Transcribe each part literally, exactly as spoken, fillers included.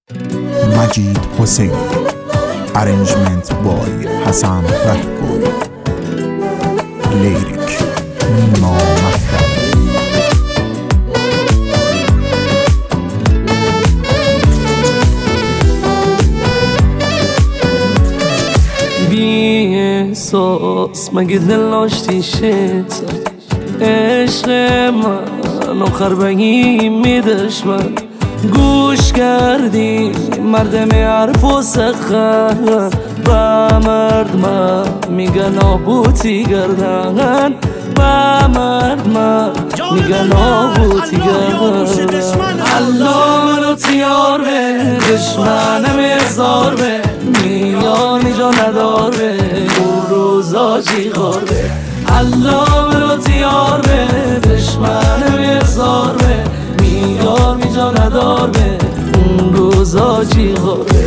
مجید حسین. Arrangement by حسن رهگل. لیریک نیما مهدوی. بی احساس مگه دل داشتی شد عشق من آخر بگی میدش من گوش کردی مردم حرف و سخن و مرد من میگن آبوتی گردن و مرد من میگن آبوتی گردن الله منو تیار به دشمنم ازار به میانی جا ندار به اون روزا جیغار به الله منو تیار به دشمنم ازار به میار می جا ندار به اون روزا جیغار به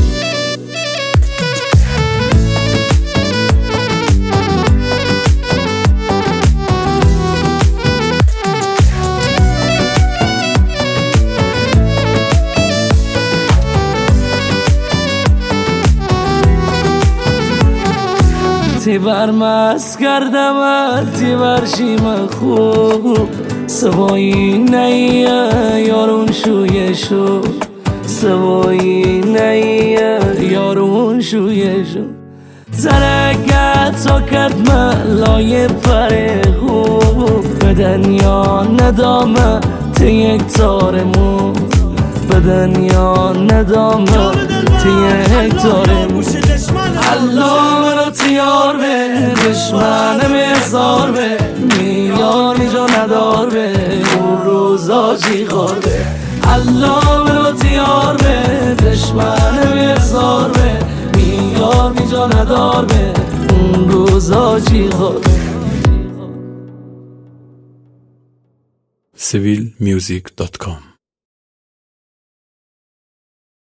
تی بر مست کردم تی بر شیم خوب سوایی نیه یارون شویه شو سوایی نیه یارون شویه شو ترکت تا کد ملای پر خوب به دنیا ندامه تی یک تارمون به دنیا ندامه تی یک تارمون الله منو تیار به دشمنم ازار به میار می جا ندار به اون روزا جیغار به الله منو تیار به دشمنم ازار به میار می جا ندار به اون روزا جیغار به سیویل میوزیک دات کام